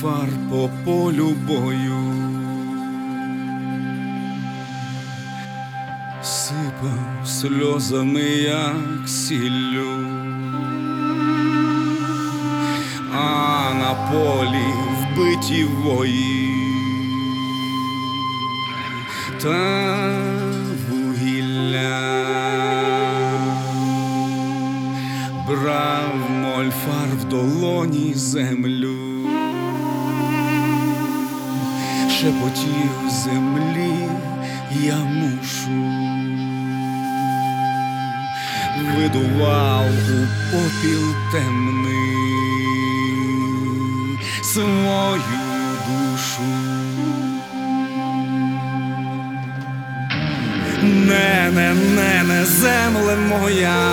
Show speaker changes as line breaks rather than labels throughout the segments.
Мольфар по полю бою сипав сльозами, як сіллю, а на полі вбиті вої та вугілля. Брав Мольфар в долоні землю, шепотів землі: я мушу. Видував у попіл темний свою душу. Не, земле моя,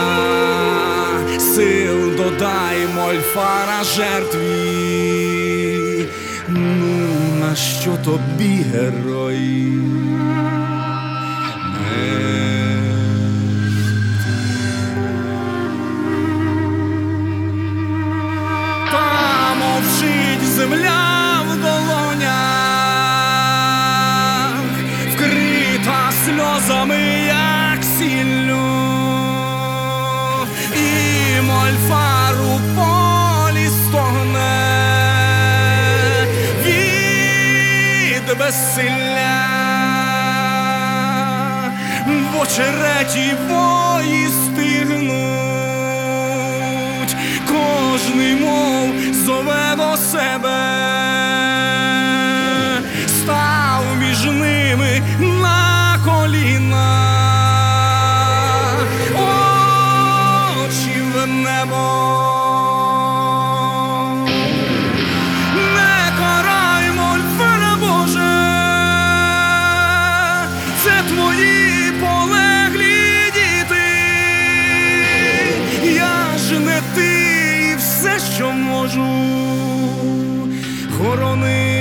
сил додай Мольфара жертві. Ну, на що тобі, герой? Та мовчить земля в долонях, вкрита сльозами, як сіллю, і Мольфар у полі стогне від безсилля. В очереті вої стигнуть, кожний мов зове до себе. Став між ними на коліна, очі в небо. Не карай, Мольфаре Боже, це твої полеглі діти. Я ж не ти, і все, що можу, хоронити.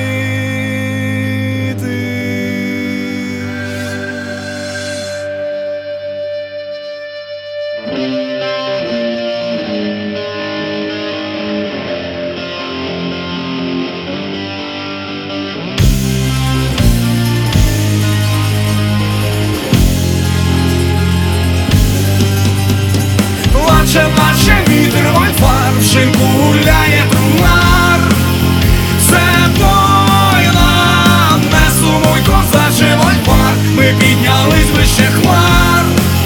Плаче вітер, Мольфар, в шинку гуляє трунар. Це бойла, не сумуй, козаче, Мольфар, ми піднялись вище хмар.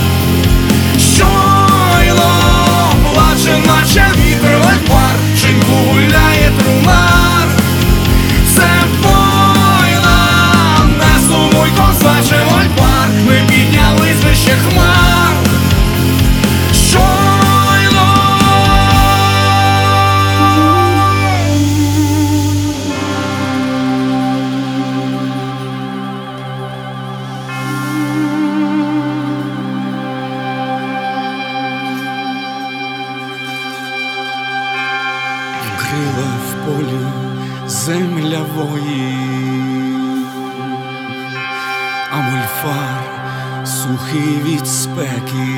Щойно плаче, наче вітер, Мольфар, в шинку гуляє трунар. Це бойла, не сумуй, козаче, Мольфар, ми піднялись вище хмар. Вкрила в полі земля вої, а Мольфар сухий від спеки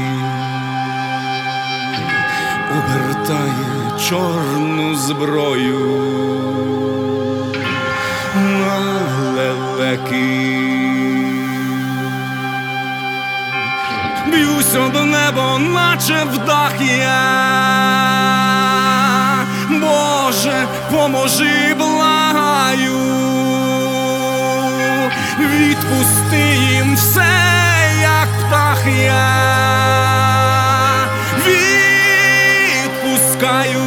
обертає чорну зброю на лелеки. Б'юся до неба, наче в дах я. Боже, поможи, благаю, відпусти їм все, як птах я. Відпускаю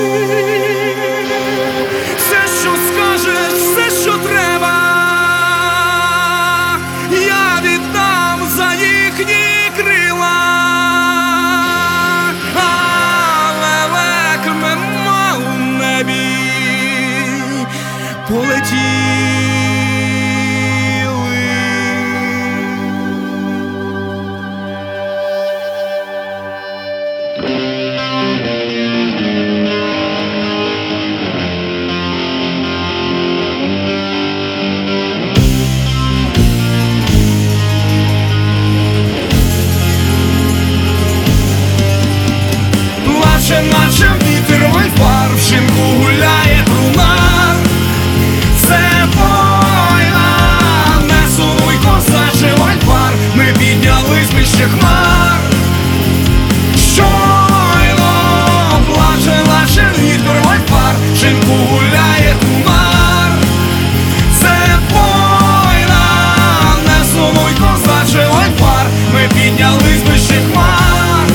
все, що скажеш, все, що треба, я віддам за їхні крила. Полетіли. Плаче, наче вітер, Мольфар, в шинку гуляє трунар. бачили фар, ми піднялись вище хмар.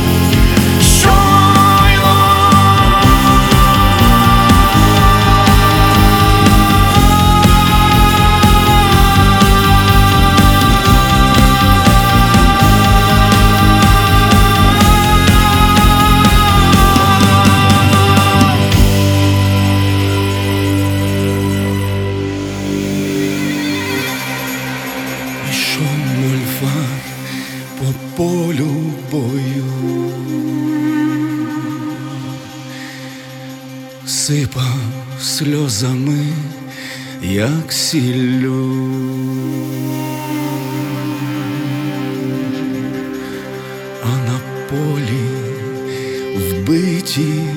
Щойно ішов мольфар по полю бою, сипав сльозами, як сіллю. А на полі вбиті